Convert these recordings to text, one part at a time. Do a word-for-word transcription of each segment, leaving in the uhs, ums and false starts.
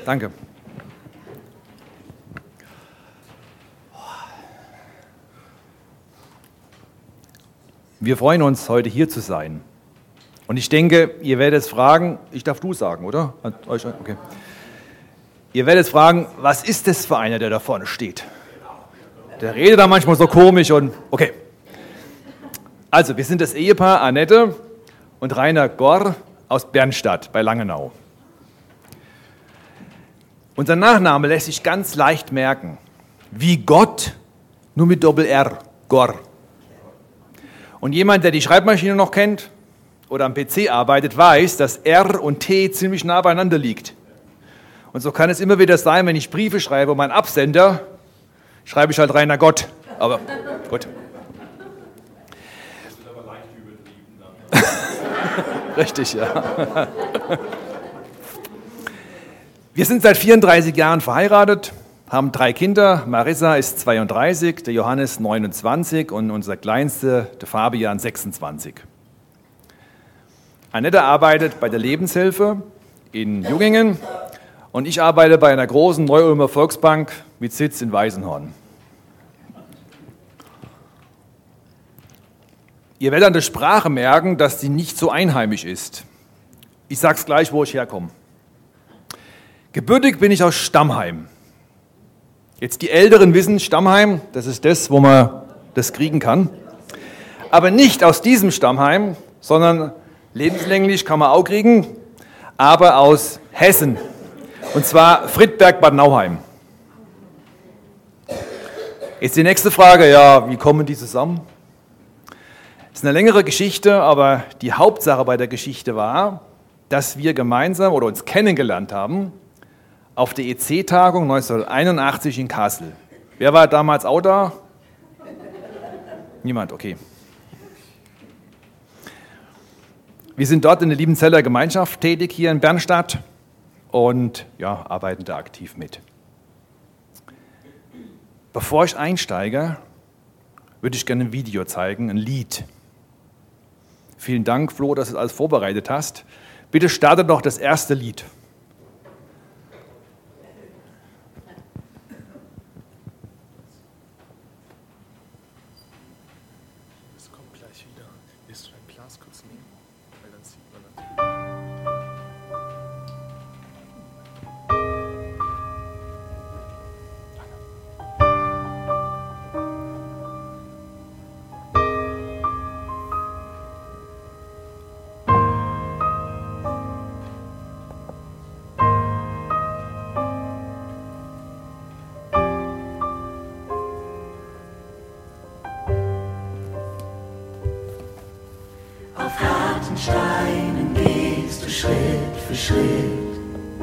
Danke. Wir freuen uns, heute hier zu sein. Und ich denke, ihr werdet jetzt fragen, ich darf du sagen, oder? Okay. Ihr werdet jetzt fragen, was ist das für einer, der da vorne steht? Der redet da manchmal so komisch und okay. Also, wir sind das Ehepaar Annette und Rainer Gorr aus Bernstadt bei Langenau. Unser Nachname lässt sich ganz leicht merken. Wie Gott, nur mit Doppel-R, Gorr. Und jemand, der die Schreibmaschine noch kennt oder am P C arbeitet, weiß, dass R und T ziemlich nah beieinander liegt. Und so kann es immer wieder sein, wenn ich Briefe schreibe um einen Absender, schreibe ich halt Rainer Gott. Aber gut. Das ist aber leicht übertrieben dann. Richtig, ja. Wir sind seit vierunddreißig Jahren verheiratet, haben drei Kinder. Marissa ist zweiunddreißig, der Johannes neunundzwanzig und unser Kleinster, der Fabian, sechsundzwanzig. Annette arbeitet bei der Lebenshilfe in Jungingen und ich arbeite bei einer großen Neu-Ulmer Volksbank mit Sitz in Weißenhorn. Ihr werdet an der Sprache merken, dass sie nicht so einheimisch ist. Ich sage es gleich, wo ich herkomme. Gebürtig bin ich aus Stammheim. Jetzt die Älteren wissen, Stammheim, das ist das, wo man das kriegen kann. Aber nicht aus diesem Stammheim, sondern lebenslänglich kann man auch kriegen, aber aus Hessen. Und zwar Friedberg-Bad Nauheim. Jetzt die nächste Frage, ja, wie kommen die zusammen? Das ist eine längere Geschichte, aber die Hauptsache bei der Geschichte war, dass wir gemeinsam oder uns kennengelernt haben auf der E C-Tagung neunzehnhunderteinundachtzig in Kassel. Wer war damals auch da? Niemand, okay. Wir sind dort in der Liebenzeller Gemeinschaft tätig, hier in Bernstadt, und ja, arbeiten da aktiv mit. Bevor ich einsteige, würde ich gerne ein Video zeigen, ein Lied. Vielen Dank, Flo, dass du alles vorbereitet hast. Bitte startet doch das erste Lied. Steinen gehst du Schritt für Schritt.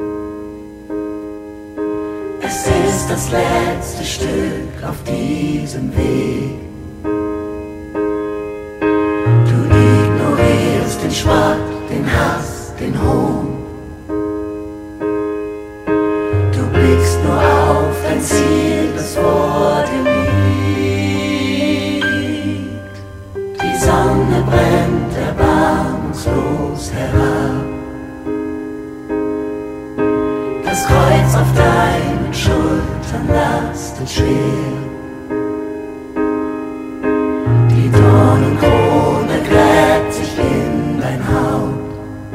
Es ist das letzte Stück auf diesem Weg. Du ignorierst den Spott, den Hass, den Hohn. Du blickst nur auf dein Ziel, das vor dir liegt. Die Sonne brennt erbarmungslos herab. Das Kreuz auf deinen Schultern lastet schwer. Die Dornenkrone gräbt sich in dein Haupt.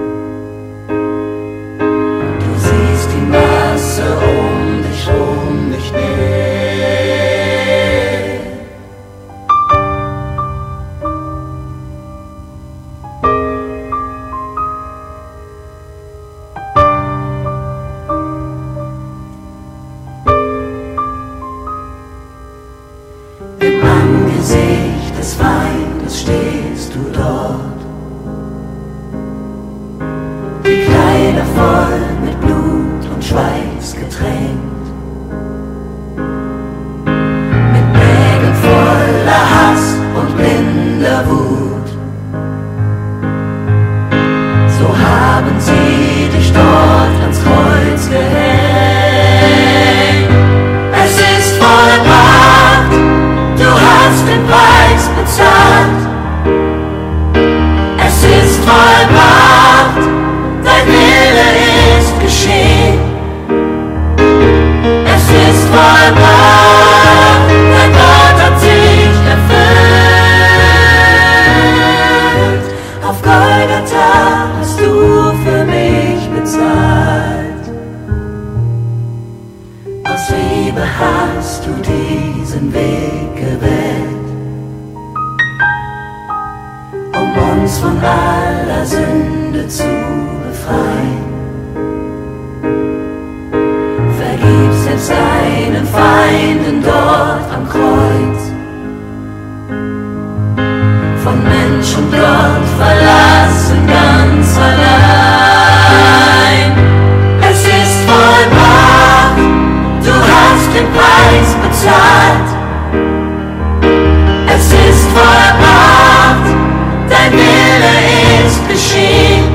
Du siehst die Masse um dich rum nicht mehr. Im Angesicht des Feindes steht du diesen Weg gewählt, um uns von aller Sünde zu befreien. Vergib selbst deinen Feinden dort am Kreuz, von Mensch und Gott verlassen, ganz allein. Es ist vollbracht, du hast den Preis bezahlt. Es ist vollbracht, dein Wille ist geschehen.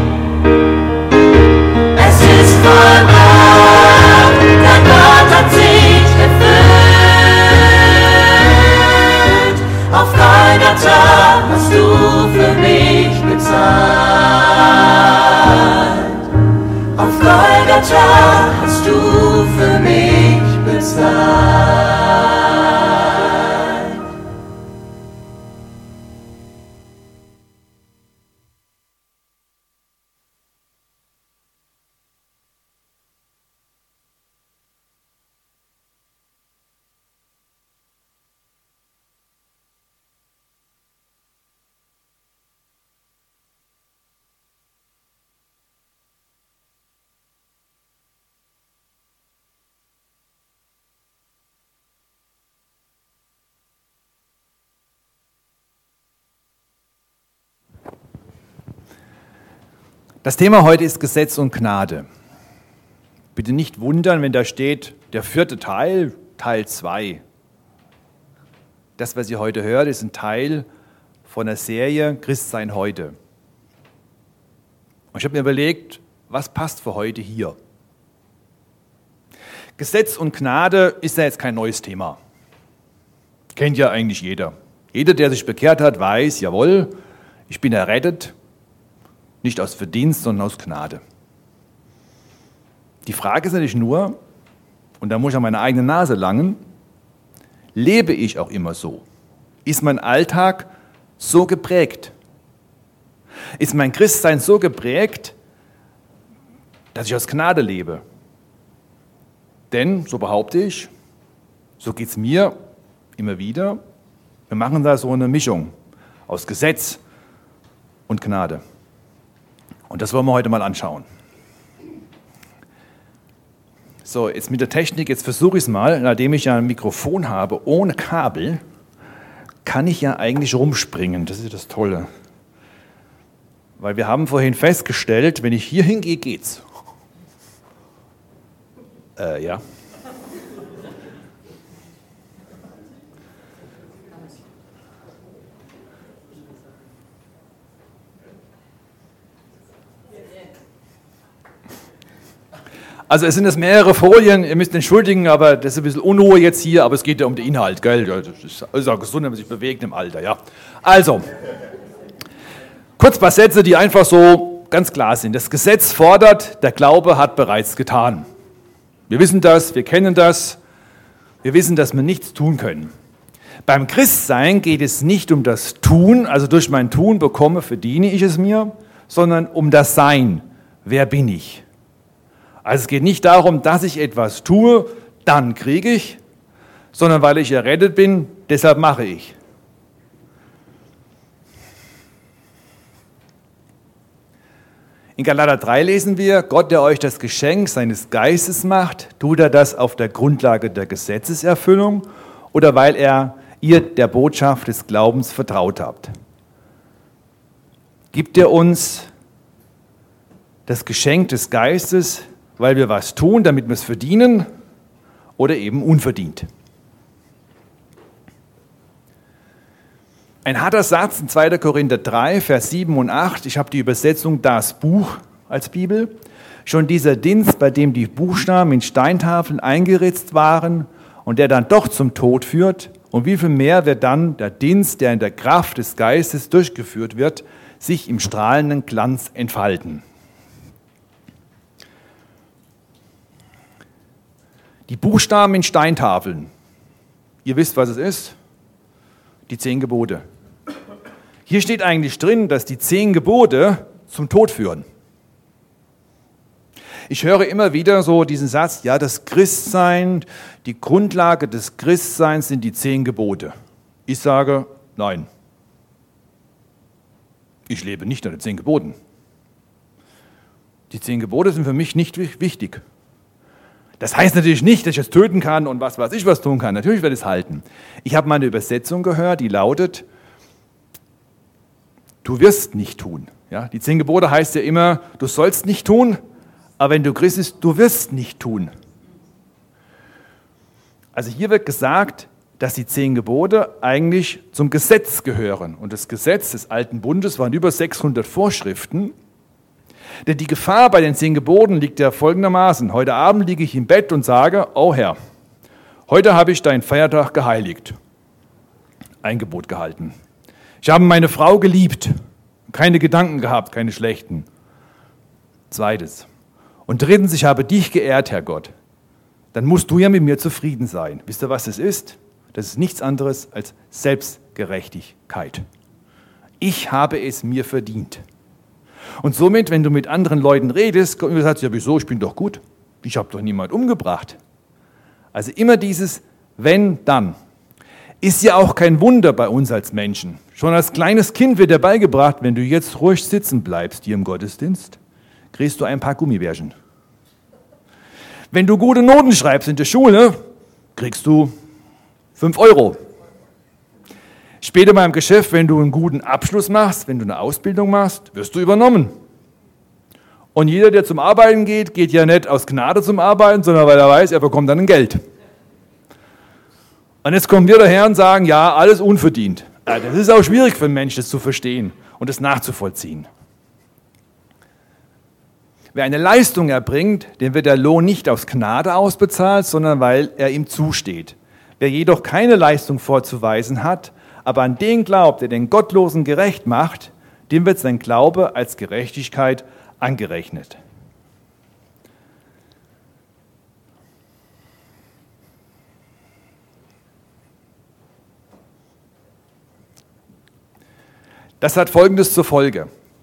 Es ist vollbracht, dein Wort hat sich erfüllt. Auf Golgatha hast du für mich bezahlt. Auf Golgatha hast du für mich bezahlt. Das Thema heute ist Gesetz und Gnade. Bitte nicht wundern, wenn da steht, der vierte Teil, Teil zwei. Das, was ihr heute hört, ist ein Teil von der Serie Christsein heute. Und ich habe mir überlegt, was passt für heute hier? Gesetz und Gnade ist ja jetzt kein neues Thema. Kennt ja eigentlich jeder. Jeder, der sich bekehrt hat, weiß, jawohl, ich bin errettet. Nicht aus Verdienst, sondern aus Gnade. Die Frage ist natürlich nur, und da muss ich an meine eigene Nase langen, lebe ich auch immer so? Ist mein Alltag so geprägt? Ist mein Christsein so geprägt, dass ich aus Gnade lebe? Denn, so behaupte ich, so geht es mir immer wieder, wir machen da so eine Mischung aus Gesetz und Gnade. Und das wollen wir heute mal anschauen. So, jetzt mit der Technik, jetzt versuche ich es mal, nachdem ich ja ein Mikrofon habe, ohne Kabel, kann ich ja eigentlich rumspringen. Das ist das Tolle. Weil wir haben vorhin festgestellt, wenn ich hier hingehe, geht's. Äh, ja. Also es sind jetzt mehrere Folien, ihr müsst entschuldigen, aber das ist ein bisschen Unruhe jetzt hier, aber es geht ja um den Inhalt, gell? Das ist auch gesund, wenn man sich bewegt im Alter, ja. Also, kurz ein paar Sätze, die einfach so ganz klar sind. Das Gesetz fordert, der Glaube hat bereits getan. Wir wissen das, wir kennen das, wir wissen, dass wir nichts tun können. Beim Christsein geht es nicht um das Tun, also durch mein Tun bekomme, verdiene ich es mir, sondern um das Sein. Wer bin ich? Also es geht nicht darum, dass ich etwas tue, dann kriege ich, sondern weil ich errettet bin, deshalb mache ich. In Galater drei lesen wir, Gott, der euch das Geschenk seines Geistes macht, tut er das auf der Grundlage der Gesetzeserfüllung oder weil er ihr der Botschaft des Glaubens vertraut habt? Gibt er uns das Geschenk des Geistes, weil wir was tun, damit wir es verdienen, oder eben unverdient? Ein harter Satz in zweiter Korinther drei, Vers sieben und acht. Ich habe die Übersetzung Das Buch als Bibel. Schon dieser Dienst, bei dem die Buchstaben in Steintafeln eingeritzt waren und der dann doch zum Tod führt, und wie viel mehr wird dann der Dienst, der in der Kraft des Geistes durchgeführt wird, sich im strahlenden Glanz entfalten. Die Buchstaben in Steintafeln. Ihr wisst, was es ist? Die zehn Gebote. Hier steht eigentlich drin, dass die zehn Gebote zum Tod führen. Ich höre immer wieder so diesen Satz, ja, das Christsein, die Grundlage des Christseins sind die zehn Gebote. Ich sage, nein. Ich lebe nicht nach den zehn Geboten. Die zehn Gebote sind für mich nicht wichtig. Das heißt natürlich nicht, dass ich es töten kann und was weiß ich was tun kann. Natürlich werde ich es halten. Ich habe mal eine Übersetzung gehört, die lautet, du wirst nicht tun. Ja, die zehn Gebote heißt ja immer, du sollst nicht tun, aber wenn du Christ bist, du wirst nicht tun. Also hier wird gesagt, dass die zehn Gebote eigentlich zum Gesetz gehören. Und das Gesetz des Alten Bundes waren über sechshundert Vorschriften. Denn die Gefahr bei den zehn Geboten liegt ja folgendermaßen. Heute Abend liege ich im Bett und sage, oh Herr, heute habe ich deinen Feiertag geheiligt. Ein Gebot gehalten. Ich habe meine Frau geliebt. Keine Gedanken gehabt, keine schlechten. Zweites. Und drittens, ich habe dich geehrt, Herr Gott. Dann musst du ja mit mir zufrieden sein. Wisst ihr, was das ist? Das ist nichts anderes als Selbstgerechtigkeit. Ich habe es mir verdient. Und somit, wenn du mit anderen Leuten redest, kommt mir sagt, ja wieso, ich bin doch gut. Ich habe doch niemand umgebracht. Also immer dieses wenn, dann. Ist ja auch kein Wunder bei uns als Menschen. Schon als kleines Kind wird dir beigebracht, wenn du jetzt ruhig sitzen bleibst hier im Gottesdienst, kriegst du ein paar Gummibärchen. Wenn du gute Noten schreibst in der Schule, kriegst du fünf Euro. Später beim Geschäft, wenn du einen guten Abschluss machst, wenn du eine Ausbildung machst, wirst du übernommen. Und jeder, der zum Arbeiten geht, geht ja nicht aus Gnade zum Arbeiten, sondern weil er weiß, er bekommt dann ein Geld. Und jetzt kommen wir daher und sagen, ja, alles unverdient. Das ist auch schwierig für einen Menschen, das zu verstehen und das nachzuvollziehen. Wer eine Leistung erbringt, dem wird der Lohn nicht aus Gnade ausbezahlt, sondern weil er ihm zusteht. Wer jedoch keine Leistung vorzuweisen hat, aber an den glaubt, der den Gottlosen gerecht macht, dem wird sein Glaube als Gerechtigkeit angerechnet. Das hat Folgendes zur Folge.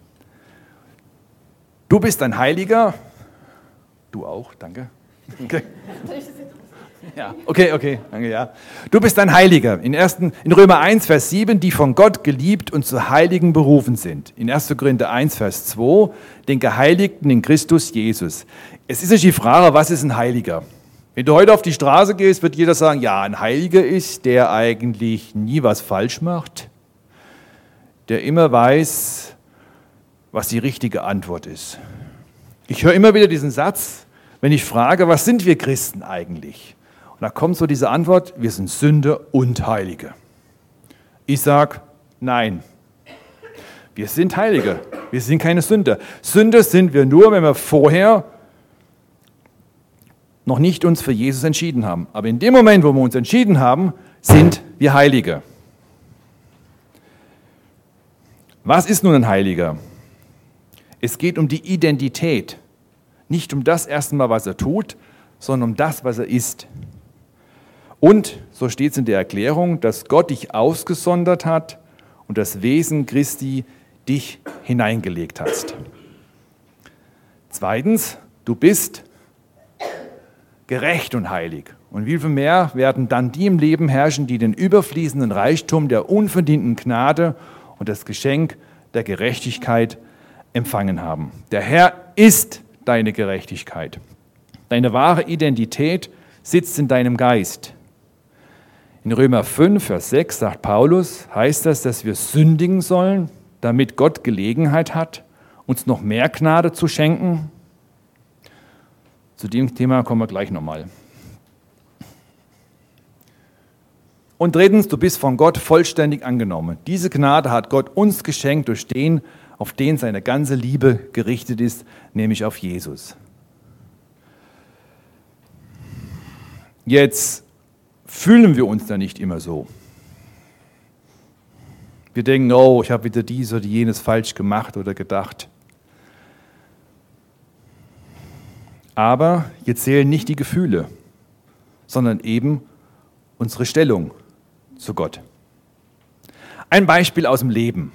Du bist ein Heiliger. Du auch, danke. Okay. Ja, okay, okay, danke, ja. Du bist ein Heiliger. In, ersten, in Römer eins, Vers sieben, die von Gott geliebt und zu Heiligen berufen sind. In erster Korinther eins, Vers zwei, den Geheiligten in Christus Jesus. Es ist nicht die Frage, was ist ein Heiliger? Wenn du heute auf die Straße gehst, wird jeder sagen, ja, ein Heiliger ist, der eigentlich nie was falsch macht, der immer weiß, was die richtige Antwort ist. Ich höre immer wieder diesen Satz, wenn ich frage, was sind wir Christen eigentlich? Und da kommt so diese Antwort, wir sind Sünder und Heilige. Ich sage, nein, wir sind Heilige, wir sind keine Sünder. Sünder sind wir nur, wenn wir vorher noch nicht uns für Jesus entschieden haben. Aber in dem Moment, wo wir uns entschieden haben, sind wir Heilige. Was ist nun ein Heiliger? Es geht um die Identität. Nicht um das erstmal, was er tut, sondern um das, was er ist. Und, so steht es in der Erklärung, dass Gott dich ausgesondert hat und das Wesen Christi dich hineingelegt hast. Zweitens, du bist gerecht und heilig. Und wie viel mehr werden dann die im Leben herrschen, die den überfließenden Reichtum der unverdienten Gnade und das Geschenk der Gerechtigkeit empfangen haben. Der Herr ist deine Gerechtigkeit. Deine wahre Identität sitzt in deinem Geist. In Römer fünf, Vers sechs sagt Paulus, heißt das, dass wir sündigen sollen, damit Gott Gelegenheit hat, uns noch mehr Gnade zu schenken? Zu dem Thema kommen wir gleich nochmal. Und drittens, du bist von Gott vollständig angenommen. Diese Gnade hat Gott uns geschenkt durch den, auf den seine ganze Liebe gerichtet ist, nämlich auf Jesus. Jetzt fühlen wir uns da nicht immer so. Wir denken, oh, ich habe wieder dies oder jenes falsch gemacht oder gedacht. Aber hier zählen nicht die Gefühle, sondern eben unsere Stellung zu Gott. Ein Beispiel aus dem Leben.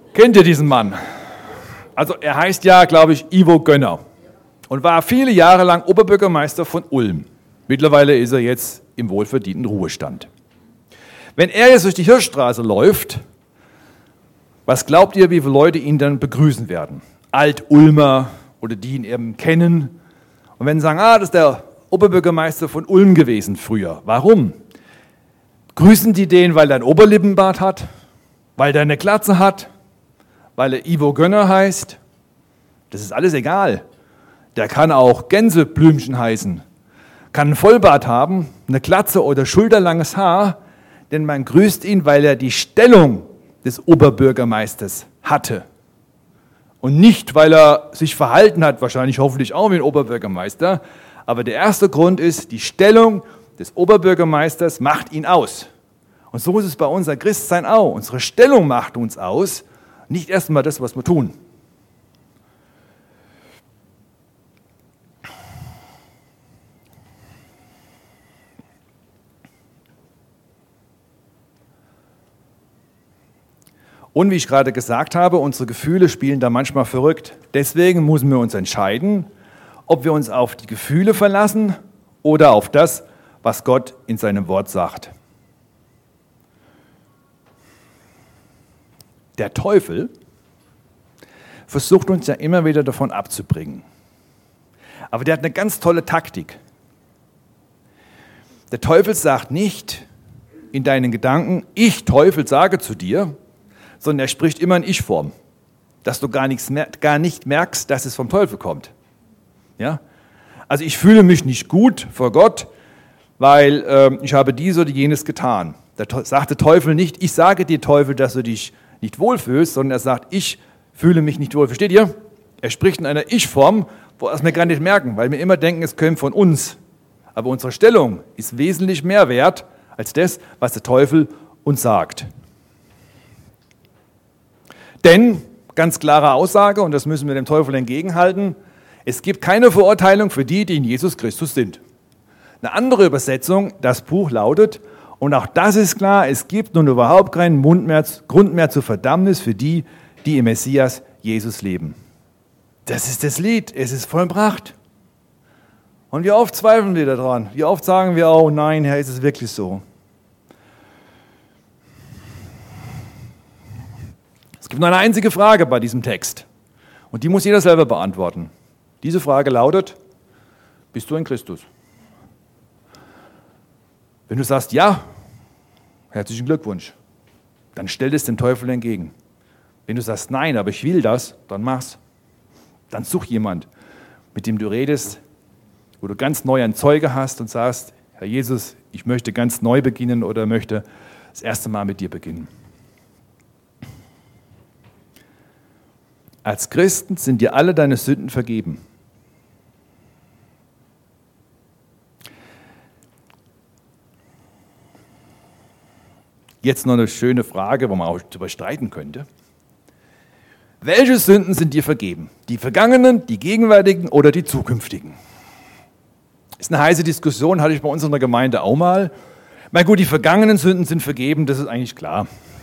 Kennt ihr diesen Mann? Also er heißt ja, glaube ich, Ivo Gönner und war viele Jahre lang Oberbürgermeister von Ulm. Mittlerweile ist er jetzt im wohlverdienten Ruhestand. Wenn er jetzt durch die Hirschstraße läuft, was glaubt ihr, wie viele Leute ihn dann begrüßen werden? Alt-Ulmer oder die ihn eben kennen. Und wenn sie sagen, ah, das ist der Oberbürgermeister von Ulm gewesen früher. Warum? Grüßen die den, weil er ein Oberlippenbart hat? Weil er eine Glatze hat? Weil er Ivo Gönner heißt? Das ist alles egal. Der kann auch Gänseblümchen heißen, kann einen Vollbart haben, eine Glatze oder schulterlanges Haar, denn man grüßt ihn, weil er die Stellung des Oberbürgermeisters hatte. Und nicht, weil er sich verhalten hat, wahrscheinlich hoffentlich auch wie ein Oberbürgermeister, aber der erste Grund ist, die Stellung des Oberbürgermeisters macht ihn aus. Und so ist es bei unser Christsein auch. Unsere Stellung macht uns aus, nicht erstmal das, was wir tun. Und wie ich gerade gesagt habe, unsere Gefühle spielen da manchmal verrückt. Deswegen müssen wir uns entscheiden, ob wir uns auf die Gefühle verlassen oder auf das, was Gott in seinem Wort sagt. Der Teufel versucht uns ja immer wieder davon abzubringen. Aber der hat eine ganz tolle Taktik. Der Teufel sagt nicht in deinen Gedanken, ich Teufel sage zu dir, sondern er spricht immer in Ich-Form, dass du gar, nichts mer- gar nicht merkst, dass es vom Teufel kommt. Ja? Also ich fühle mich nicht gut vor Gott, weil äh, ich habe dies oder jenes getan. Da te- sagt der Teufel nicht, ich sage dir Teufel, dass du dich nicht wohlfühlst, sondern er sagt, ich fühle mich nicht wohl. Versteht ihr? Er spricht in einer Ich-Form, wo wir es gar nicht merken, weil wir immer denken, es käme von uns. Aber unsere Stellung ist wesentlich mehr wert als das, was der Teufel uns sagt. Denn, ganz klare Aussage, und das müssen wir dem Teufel entgegenhalten, es gibt keine Verurteilung für die, die in Jesus Christus sind. Eine andere Übersetzung, das Buch lautet, und auch das ist klar, es gibt nun überhaupt keinen Mund mehr, Grund mehr zur Verdammnis für die, die im Messias Jesus leben. Das ist das Lied, es ist vollbracht. Und wie oft zweifeln wir daran? Wie oft sagen wir, oh nein, Herr, ist es wirklich so? Es gibt nur eine einzige Frage bei diesem Text und die muss jeder selber beantworten. Diese Frage lautet, bist du in Christus? Wenn du sagst, ja, herzlichen Glückwunsch, dann stell es dem Teufel entgegen. Wenn du sagst, nein, aber ich will das, dann mach's. Dann such jemand, mit dem du redest, wo du ganz neu einen Zeuge hast und sagst, Herr Jesus, ich möchte ganz neu beginnen oder möchte das erste Mal mit dir beginnen. Als Christen sind dir alle deine Sünden vergeben. Jetzt noch eine schöne Frage, wo man auch darüber streiten könnte. Welche Sünden sind dir vergeben? Die vergangenen, die gegenwärtigen oder die zukünftigen? Ist eine heiße Diskussion, hatte ich bei uns in der Gemeinde auch mal. Na gut, die vergangenen Sünden sind vergeben, das ist eigentlich klar.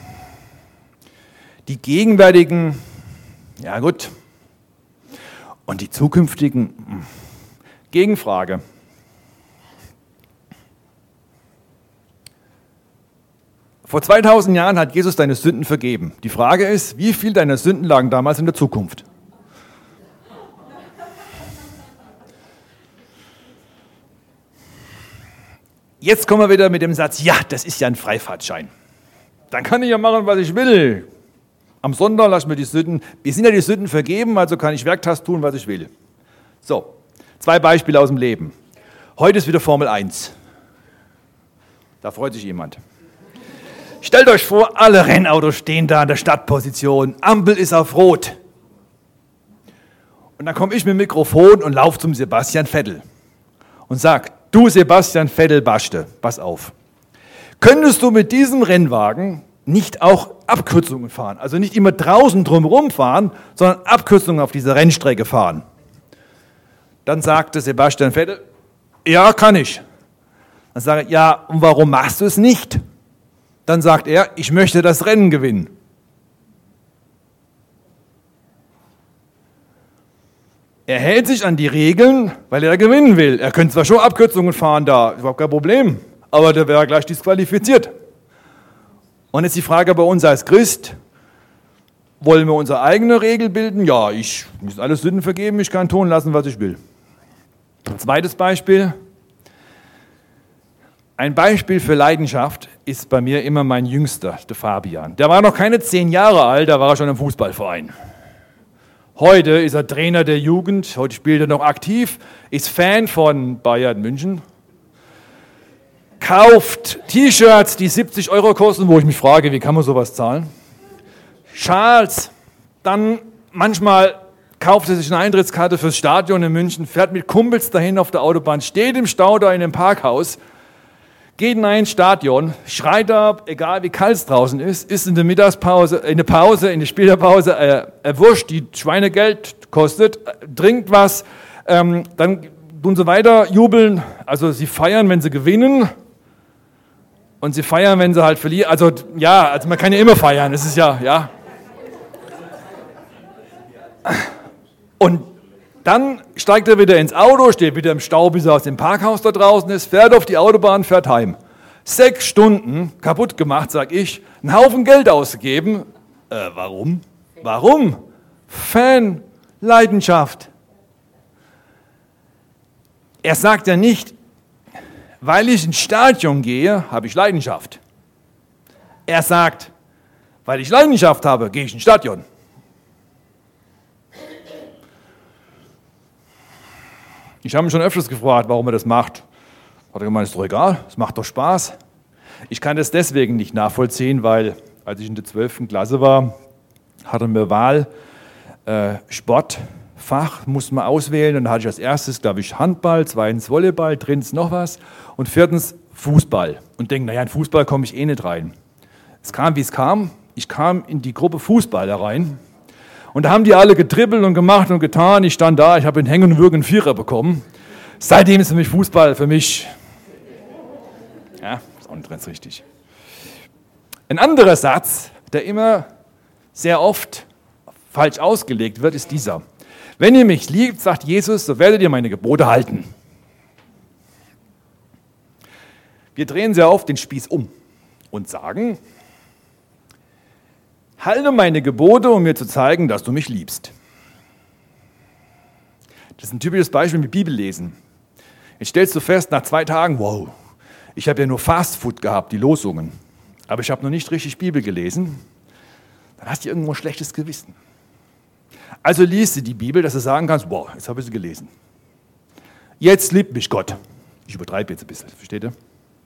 Die gegenwärtigen, ja gut. Und die zukünftigen, Gegenfrage. Vor zweitausend Jahren hat Jesus deine Sünden vergeben. Die Frage ist, wie viel deiner Sünden lagen damals in der Zukunft? Jetzt kommen wir wieder mit dem Satz, ja, das ist ja ein Freifahrtschein. Dann kann ich ja machen, was ich will. Am Sonntag lass mir die Sünden, mir sind ja die Sünden vergeben, also kann ich werktags tun, was ich will. So, zwei Beispiele aus dem Leben. Heute ist wieder Formel eins. Da freut sich jemand. Stellt euch vor, alle Rennautos stehen da in der Startposition, Ampel ist auf Rot. Und dann komme ich mit dem Mikrofon und laufe zum Sebastian Vettel und sage, du Sebastian Vettel Baschte, pass auf. Könntest du mit diesem Rennwagen nicht auch Abkürzungen fahren? Also nicht immer draußen drumherum fahren, sondern Abkürzungen auf dieser Rennstrecke fahren. Dann sagte Sebastian Vettel, ja, kann ich. Dann sage ich, ja, und warum machst du es nicht? Dann sagt er, ich möchte das Rennen gewinnen. Er hält sich an die Regeln, weil er gewinnen will. Er könnte zwar schon Abkürzungen fahren da, überhaupt kein Problem, aber der wäre gleich disqualifiziert. Und jetzt die Frage bei uns als Christ, wollen wir unsere eigene Regel bilden? Ja, ich muss alle Sünden vergeben, ich kann tun lassen, was ich will. Zweites Beispiel. Ein Beispiel für Leidenschaft ist bei mir immer mein Jüngster, der Fabian. Der war noch keine zehn Jahre alt, da war er schon im Fußballverein. Heute ist er Trainer der Jugend, heute spielt er noch aktiv, ist Fan von Bayern München, kauft T-Shirts, die siebzig Euro kosten, wo ich mich frage, wie kann man sowas zahlen? Schals, dann manchmal kauft er sich eine Eintrittskarte fürs Stadion in München, fährt mit Kumpels dahin auf der Autobahn, steht im Stau da in einem Parkhaus, geht in ein Stadion, schreit ab, egal wie kalt es draußen ist, ist in der Mittagspause, in der Pause, in der Spielerpause äh, äh, Wurst, die Schweinegeld kostet, äh, trinkt was, ähm, dann tun sie weiter jubeln, also sie feiern, wenn sie gewinnen und sie feiern, wenn sie halt verlieren, also ja, also man kann ja immer feiern, es ist ja, ja. Und dann steigt er wieder ins Auto, steht wieder im Stau, bis er aus dem Parkhaus da draußen ist, fährt auf die Autobahn, fährt heim. Sechs Stunden kaputt gemacht, sag ich, einen Haufen Geld ausgegeben. Äh, warum? Warum? Fan, Leidenschaft. Er sagt ja nicht, weil ich ins Stadion gehe, habe ich Leidenschaft. Er sagt, weil ich Leidenschaft habe, gehe ich ins Stadion. Ich habe mich schon öfters gefragt, warum er das macht. Hat er gemeint, ist doch egal, es macht doch Spaß. Ich kann das deswegen nicht nachvollziehen, weil als ich in der zwölften Klasse war, hatten wir Wahl, äh, Sportfach mussten wir auswählen. Und dann hatte ich als erstes, glaube ich, Handball, zweitens Volleyball, drittens noch was und viertens Fußball. Und denke, naja, in Fußball komme ich eh nicht rein. Es kam, wie es kam. Ich kam in die Gruppe Fußball da rein. Und da haben die alle getribbelt und gemacht und getan. Ich stand da, ich habe in Hängen und Würgen einen Vierer bekommen. Seitdem ist für mich Fußball, für mich, ja, ist auch nicht ganz richtig. Ein anderer Satz, der immer sehr oft falsch ausgelegt wird, ist dieser. Wenn ihr mich liebt, sagt Jesus, so werdet ihr meine Gebote halten. Wir drehen sehr oft den Spieß um und sagen, halte meine Gebote, um mir zu zeigen, dass du mich liebst. Das ist ein typisches Beispiel mit Bibellesen. Jetzt stellst du fest, nach zwei Tagen, wow, ich habe ja nur Fastfood gehabt, die Losungen, aber ich habe noch nicht richtig Bibel gelesen. Dann hast du irgendwo ein schlechtes Gewissen. Also liest du die Bibel, dass du sagen kannst, wow, jetzt habe ich sie gelesen. Jetzt liebt mich Gott. Ich übertreibe jetzt ein bisschen, versteht ihr?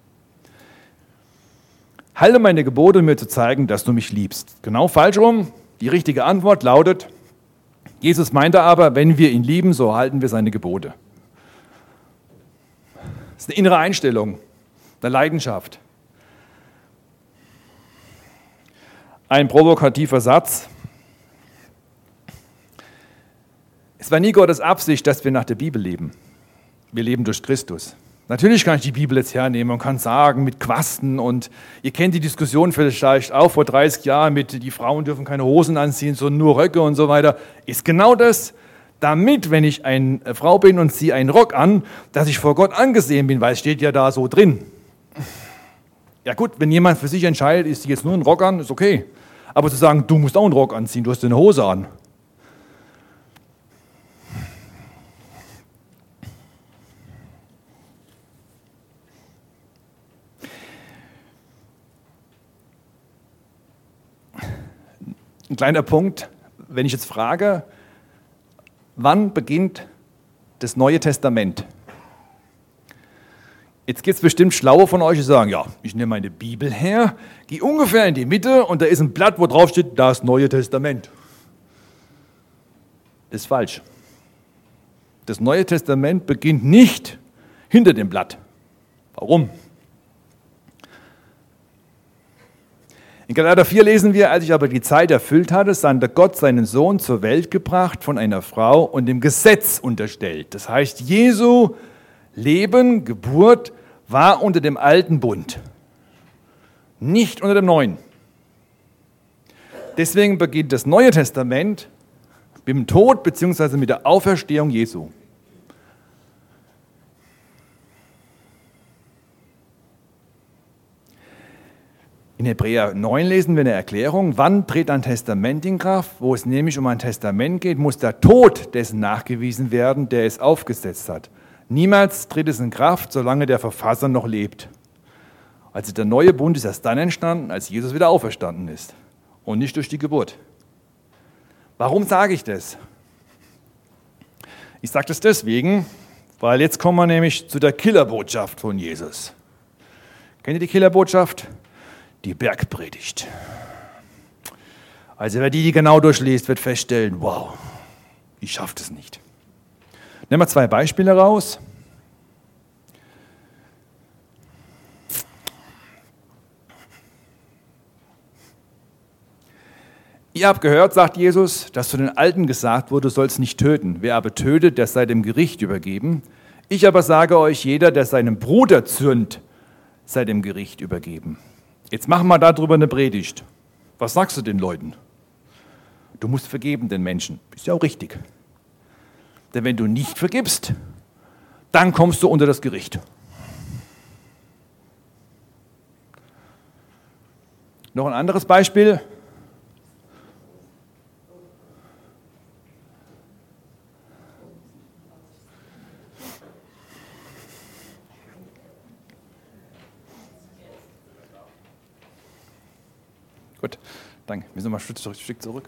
Halte meine Gebote, um mir zu zeigen, dass du mich liebst. Genau falsch rum. Die richtige Antwort lautet, Jesus meinte aber, wenn wir ihn lieben, so halten wir seine Gebote. Das ist eine innere Einstellung, eine Leidenschaft. Ein provokativer Satz. Es war nie Gottes Absicht, dass wir nach der Bibel leben. Wir leben durch Christus. Natürlich kann ich die Bibel jetzt hernehmen und kann sagen, mit Quasten und ihr kennt die Diskussion vielleicht auch vor dreißig Jahren mit, die Frauen dürfen keine Hosen anziehen, sondern nur Röcke und so weiter. Ist genau das, damit, wenn ich eine Frau bin und ziehe einen Rock an, dass ich vor Gott angesehen bin, weil es steht ja da so drin. Ja gut, wenn jemand für sich entscheidet, ist jetzt nur ein Rock an, ist okay. Aber zu sagen, du musst auch einen Rock anziehen, du hast eine Hose an. Ein kleiner Punkt, wenn ich jetzt frage, wann beginnt das Neue Testament? Jetzt gibt es bestimmt Schlaue von euch, die sagen, ja, ich nehme meine Bibel her, gehe ungefähr in die Mitte und da ist ein Blatt, wo drauf steht, das Neue Testament. Das ist falsch. Das Neue Testament beginnt nicht hinter dem Blatt. Warum? In Galater vier lesen wir, als ich aber die Zeit erfüllt hatte, sandte Gott seinen Sohn zur Welt gebracht von einer Frau und dem Gesetz unterstellt. Das heißt, Jesu Leben, Geburt war unter dem alten Bund, nicht unter dem neuen. Deswegen beginnt das Neue Testament Mit dem Tod bzw. mit der Auferstehung Jesu. In Hebräer neun lesen wir eine Erklärung, wann tritt ein Testament in Kraft? Wo es nämlich um ein Testament geht, muss der Tod dessen nachgewiesen werden, der es aufgesetzt hat. Niemals tritt es in Kraft, solange der Verfasser noch lebt. Also der neue Bund ist erst dann entstanden, als Jesus wieder auferstanden ist und nicht durch die Geburt. Warum sage ich das? Ich sage das deswegen, weil jetzt kommen wir nämlich zu der Killerbotschaft von Jesus. Kennt ihr die Killerbotschaft? Die Bergpredigt. Also wer die, die genau durchliest, wird feststellen, wow, ich schaffe das nicht. Nehmen wir zwei Beispiele raus. Ihr habt gehört, sagt Jesus, dass zu den Alten gesagt wurde, du sollst nicht töten. Wer aber tötet, der sei dem Gericht übergeben. Ich aber sage euch, jeder, der seinem Bruder zürnt, sei dem Gericht übergeben. Jetzt machen wir darüber eine Predigt. Was sagst du den Leuten? Du musst vergeben den Menschen. Ist ja auch richtig. Denn wenn du nicht vergibst, dann kommst du unter das Gericht. Noch ein anderes Beispiel. Gut, danke. Wir sind mal ein Stück zurück.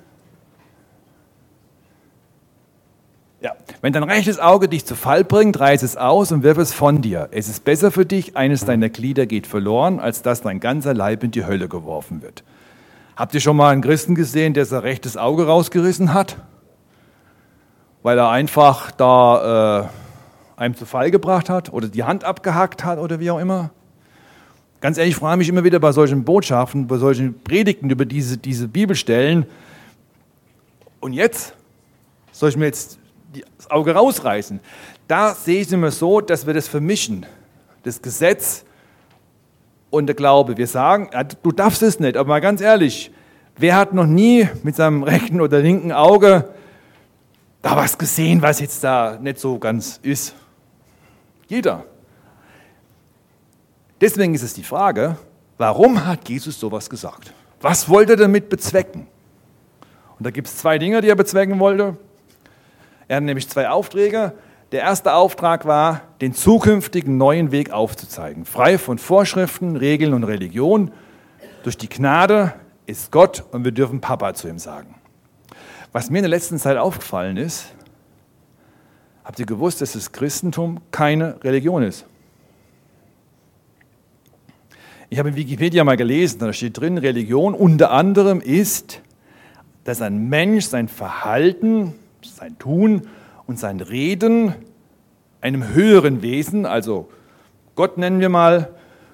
Ja, wenn dein rechtes Auge dich zu Fall bringt, reiß es aus und wirf es von dir. Es ist besser für dich, eines deiner Glieder geht verloren, als dass dein ganzer Leib in die Hölle geworfen wird. Habt ihr schon mal einen Christen gesehen, der sein rechtes Auge rausgerissen hat? Weil er einfach da äh, einem zu Fall gebracht hat oder die Hand abgehackt hat oder wie auch immer? Ganz ehrlich, ich frage mich immer wieder bei solchen Botschaften, bei solchen Predigten über diese, diese Bibelstellen. Und jetzt? Soll ich mir jetzt das Auge rausreißen? Da sehe ich es immer so, dass wir das vermischen. Das Gesetz und der Glaube. Wir sagen, ja, du darfst es nicht, aber mal ganz ehrlich, wer hat noch nie mit seinem rechten oder linken Auge da was gesehen, was jetzt da nicht so ganz ist? Jeder. Deswegen ist es die Frage, warum hat Jesus sowas gesagt? Was wollte er damit bezwecken? Und da gibt es zwei Dinge, die er bezwecken wollte. Er hat nämlich zwei Aufträge. Der erste Auftrag war, den zukünftigen neuen Weg aufzuzeigen. Frei von Vorschriften, Regeln und Religion. Durch die Gnade ist Gott und wir dürfen Papa zu ihm sagen. Was mir in der letzten Zeit aufgefallen ist, habt ihr gewusst, dass das Christentum keine Religion ist? Ich habe in Wikipedia mal gelesen, da steht drin, Religion unter anderem ist, dass ein Mensch sein Verhalten, sein Tun und sein Reden einem höheren Wesen, also Gott nennen wir mal,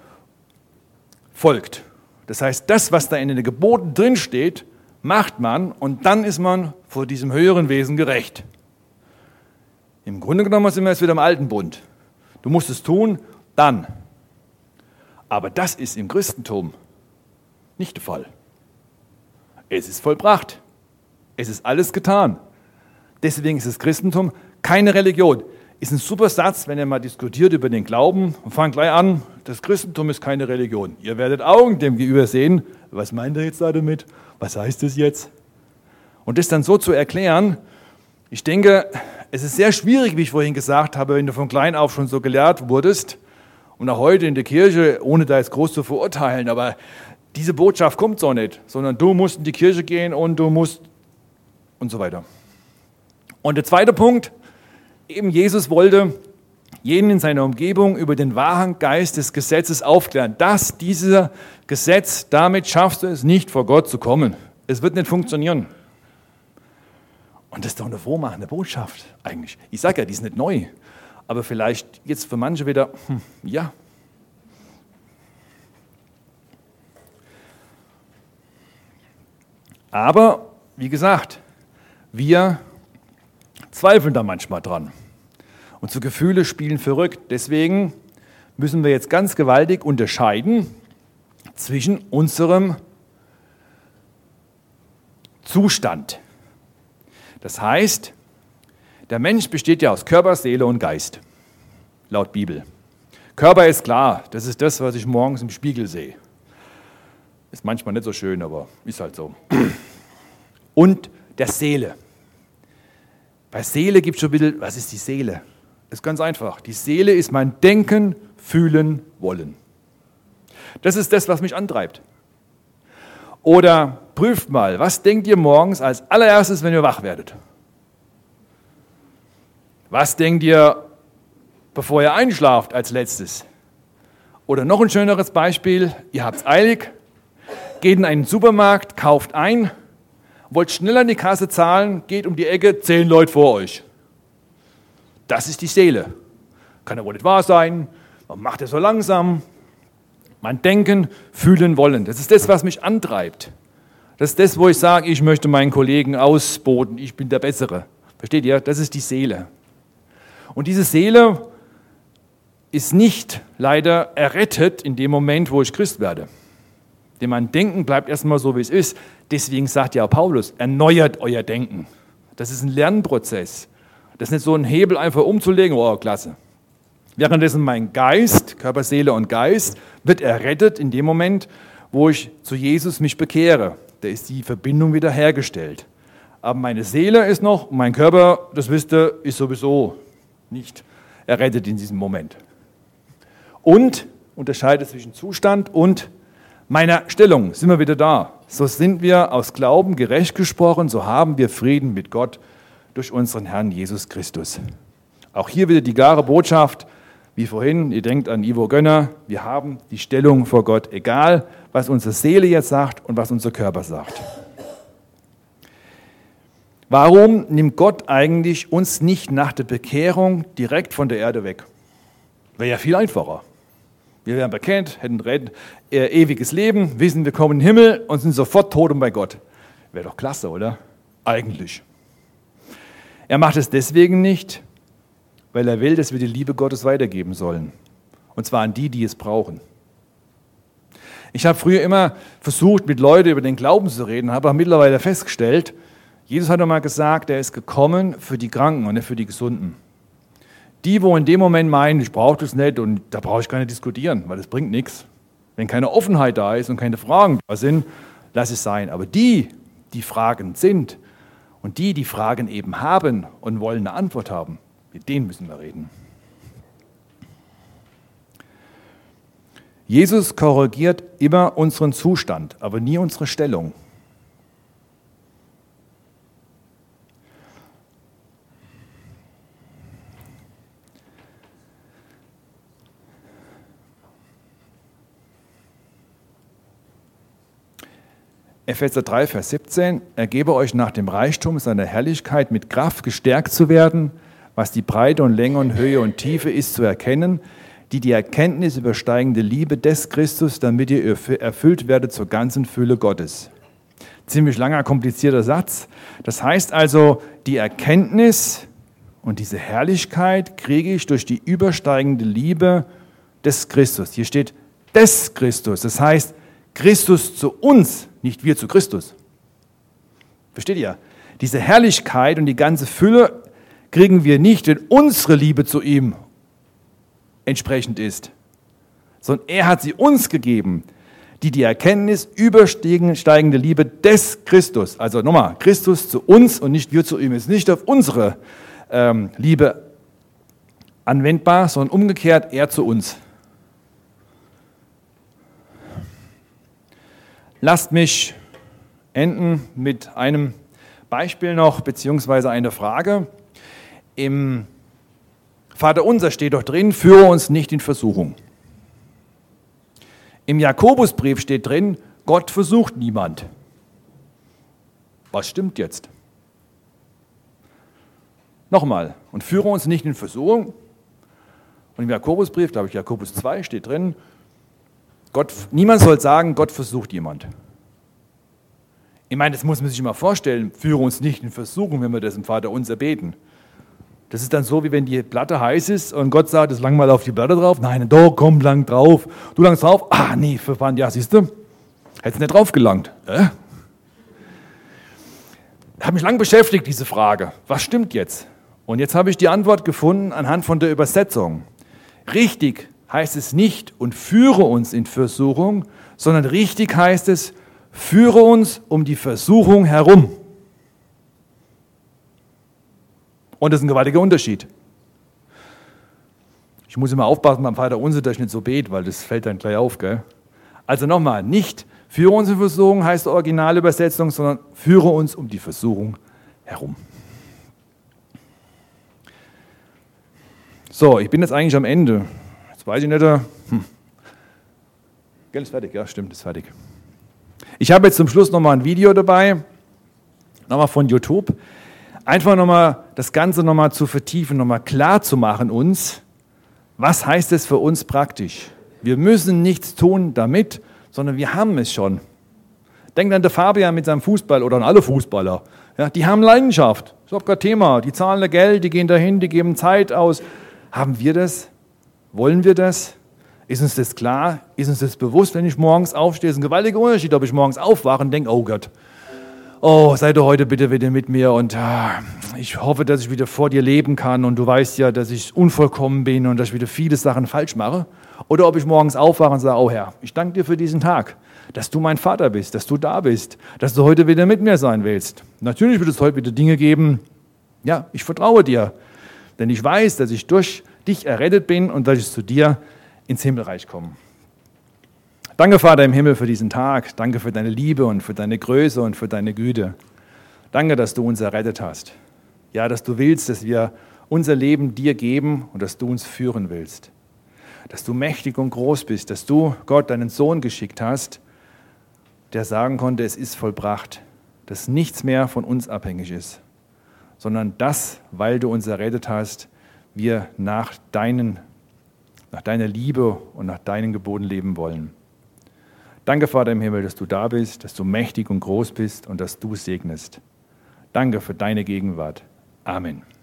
folgt. Das heißt, das, was da in den Geboten drin steht, macht man und dann ist man vor diesem höheren Wesen gerecht. Im Grunde genommen sind wir jetzt wieder im alten Bund. Du musst es tun, dann. Aber das ist im Christentum nicht der Fall. Es ist vollbracht. Es ist alles getan. Deswegen ist das Christentum keine Religion. Ist ein super Satz, wenn ihr mal diskutiert über den Glauben und fangt gleich an, das Christentum ist keine Religion. Ihr werdet Augen dem gegenüber sehen, was meint er jetzt da damit? Was heißt das jetzt? Und das dann so zu erklären, ich denke, es ist sehr schwierig, wie ich vorhin gesagt habe, wenn du von klein auf schon so gelehrt wurdest, und auch heute in der Kirche, ohne da jetzt groß zu verurteilen, aber diese Botschaft kommt so nicht, sondern du musst in die Kirche gehen und du musst und so weiter. Und der zweite Punkt, eben Jesus wollte jeden in seiner Umgebung über den wahren Geist des Gesetzes aufklären, dass dieser Gesetz, damit schaffst du es nicht, vor Gott zu kommen. Es wird nicht funktionieren. Und das ist doch eine frohmachende Botschaft eigentlich. Ich sage ja, die ist nicht neu. Aber vielleicht jetzt für manche wieder, hm, ja. Aber, wie gesagt, wir zweifeln da manchmal dran. Unsere Gefühle spielen verrückt. Deswegen müssen wir jetzt ganz gewaltig unterscheiden zwischen unserem Zustand. Das heißt, der Mensch besteht ja aus Körper, Seele und Geist, laut Bibel. Körper ist klar, das ist das, was ich morgens im Spiegel sehe. Ist manchmal nicht so schön, aber ist halt so. Und der Seele. Bei Seele gibt es schon ein bisschen, was ist die Seele? Das ist ganz einfach. Die Seele ist mein Denken, Fühlen, Wollen. Das ist das, was mich antreibt. Oder prüft mal, was denkt ihr morgens als allererstes, wenn ihr wach werdet? Was denkt ihr, bevor ihr einschlaft, als letztes? Oder noch ein schöneres Beispiel, ihr habt es eilig, geht in einen Supermarkt, kauft ein, wollt schnell an die Kasse zahlen, geht um die Ecke, zehn Leute vor euch. Das ist die Seele. Kann ja wohl nicht wahr sein, man macht es so langsam. Mein Denken, Fühlen, Wollen. Das ist das, was mich antreibt. Das ist das, wo ich sage, ich möchte meinen Kollegen ausboten, ich bin der Bessere. Versteht ihr? Das ist die Seele. Und diese Seele ist nicht leider errettet in dem Moment, wo ich Christ werde. Denn mein Denken bleibt erstmal so, wie es ist. Deswegen sagt ja Paulus, erneuert euer Denken. Das ist ein Lernprozess. Das ist nicht so ein Hebel einfach umzulegen, oh, klasse. Währenddessen mein Geist, Körper, Seele und Geist, wird errettet in dem Moment, wo ich zu Jesus mich bekehre. Da ist die Verbindung wieder hergestellt. Aber meine Seele ist noch, mein Körper, das wisst ihr, ist sowieso nicht errettet in diesem Moment. Und unterscheidet zwischen Zustand und meiner Stellung. Sind wir wieder da. So sind wir aus Glauben gerecht gesprochen, so haben wir Frieden mit Gott durch unseren Herrn Jesus Christus. Auch hier wieder die klare Botschaft, wie vorhin, ihr denkt an Ivo Gönner, wir haben die Stellung vor Gott, egal was unsere Seele jetzt sagt und was unser Körper sagt. Warum nimmt Gott eigentlich uns nicht nach der Bekehrung direkt von der Erde weg? Wäre ja viel einfacher. Wir wären bekennt, hätten ein äh, ewiges Leben, wissen, wir kommen in den Himmel und sind sofort tot und bei Gott. Wäre doch klasse, oder? Eigentlich. Er macht es deswegen nicht, weil er will, dass wir die Liebe Gottes weitergeben sollen. Und zwar an die, die es brauchen. Ich habe früher immer versucht, mit Leuten über den Glauben zu reden, habe aber mittlerweile festgestellt, Jesus hat einmal gesagt, er ist gekommen für die Kranken und nicht für die Gesunden. Die, wo in dem Moment meinen, ich brauche das nicht und da brauche ich gar nicht diskutieren, weil das bringt nichts. Wenn keine Offenheit da ist und keine Fragen da sind, lass es sein. Aber die, die fragend sind und die, die Fragen eben haben und wollen eine Antwort haben, mit denen müssen wir reden. Jesus korrigiert immer unseren Zustand, aber nie unsere Stellung. Epheser drei, Vers siebzehn, er gebe euch nach dem Reichtum seiner Herrlichkeit mit Kraft gestärkt zu werden, was die Breite und Länge und Höhe und Tiefe ist zu erkennen, die die Erkenntnis übersteigende Liebe des Christus, damit ihr erfüllt werdet zur ganzen Fülle Gottes. Ziemlich langer, komplizierter Satz. Das heißt also, die Erkenntnis und diese Herrlichkeit kriege ich durch die übersteigende Liebe des Christus. Hier steht des Christus, das heißt, Christus zu uns, nicht wir zu Christus. Versteht ihr? Diese Herrlichkeit und die ganze Fülle kriegen wir nicht, wenn unsere Liebe zu ihm entsprechend ist, sondern er hat sie uns gegeben, die die Erkenntnis übersteigende Liebe des Christus, also nochmal, Christus zu uns und nicht wir zu ihm, ist nicht auf unsere ähm, Liebe anwendbar, sondern umgekehrt er zu uns. Lasst mich enden mit einem Beispiel noch, beziehungsweise einer Frage. Im Vaterunser steht doch drin, führe uns nicht in Versuchung. Im Jakobusbrief steht drin, Gott versucht niemand. Was stimmt jetzt? Nochmal, und führe uns nicht in Versuchung. Und im Jakobusbrief, glaube ich, Jakobus zwei, steht drin, Gott, niemand soll sagen, Gott versucht jemand. Ich meine, das muss man sich mal vorstellen, führe uns nicht in Versuchung, wenn wir das im Vaterunser beten. Das ist dann so, wie wenn die Platte heiß ist und Gott sagt, es lang mal auf die Platte drauf. Nein, doch, komm, lang drauf. Du langst drauf. Ah, nee, verfahren, ja, siehst du, hättest nicht drauf gelangt. Äh? Hat mich lang beschäftigt, diese Frage. Was stimmt jetzt? Und jetzt habe ich die Antwort gefunden anhand von der Übersetzung. Richtig heißt es nicht und führe uns in Versuchung, sondern richtig heißt es, führe uns um die Versuchung herum. Und das ist ein gewaltiger Unterschied. Ich muss immer aufpassen beim Vater Unser, dass ich nicht so bete, weil das fällt dann gleich auf. Gell? Also nochmal, nicht führe uns in Versuchung heißt die Originalübersetzung, sondern führe uns um die Versuchung herum. So, ich bin jetzt eigentlich am Ende. Jetzt weiß ich nicht. Hm. Gell, ist fertig? Ja, stimmt, ist fertig. Ich habe jetzt zum Schluss nochmal ein Video dabei, nochmal von YouTube. Einfach nochmal das Ganze nochmal zu vertiefen, nochmal klar zu machen uns, was heißt es für uns praktisch? Wir müssen nichts tun damit, sondern wir haben es schon. Denkt an den Fabian mit seinem Fußball oder an alle Fußballer. Ja, die haben Leidenschaft, das ist überhaupt kein Thema. Die zahlen da Geld, die gehen dahin, die geben Zeit aus. Haben wir das? Wollen wir das? Ist uns das klar? Ist uns das bewusst, wenn ich morgens aufstehe? Das ist ein gewaltiger Unterschied, ob ich morgens aufwache und denke, oh Gott, oh, sei du heute bitte wieder mit mir und ah, ich hoffe, dass ich wieder vor dir leben kann und du weißt ja, dass ich unvollkommen bin und dass ich wieder viele Sachen falsch mache. Oder ob ich morgens aufwache und sage, oh Herr, ich danke dir für diesen Tag, dass du mein Vater bist, dass du da bist, dass du heute wieder mit mir sein willst. Natürlich wird es heute wieder Dinge geben, ja, ich vertraue dir, denn ich weiß, dass ich durch dich errettet bin und dass ich zu dir ins Himmelreich komme. Danke, Vater im Himmel, für diesen Tag. Danke für deine Liebe und für deine Größe und für deine Güte. Danke, dass du uns errettet hast. Ja, dass du willst, dass wir unser Leben dir geben und dass du uns führen willst. Dass du mächtig und groß bist, dass du, Gott, deinen Sohn geschickt hast, der sagen konnte, es ist vollbracht, dass nichts mehr von uns abhängig ist, sondern dass, weil du uns errettet hast, wir nach, deinen, nach deiner Liebe und nach deinen Geboten leben wollen. Danke, Vater im Himmel, dass du da bist, dass du mächtig und groß bist und dass du segnest. Danke für deine Gegenwart. Amen.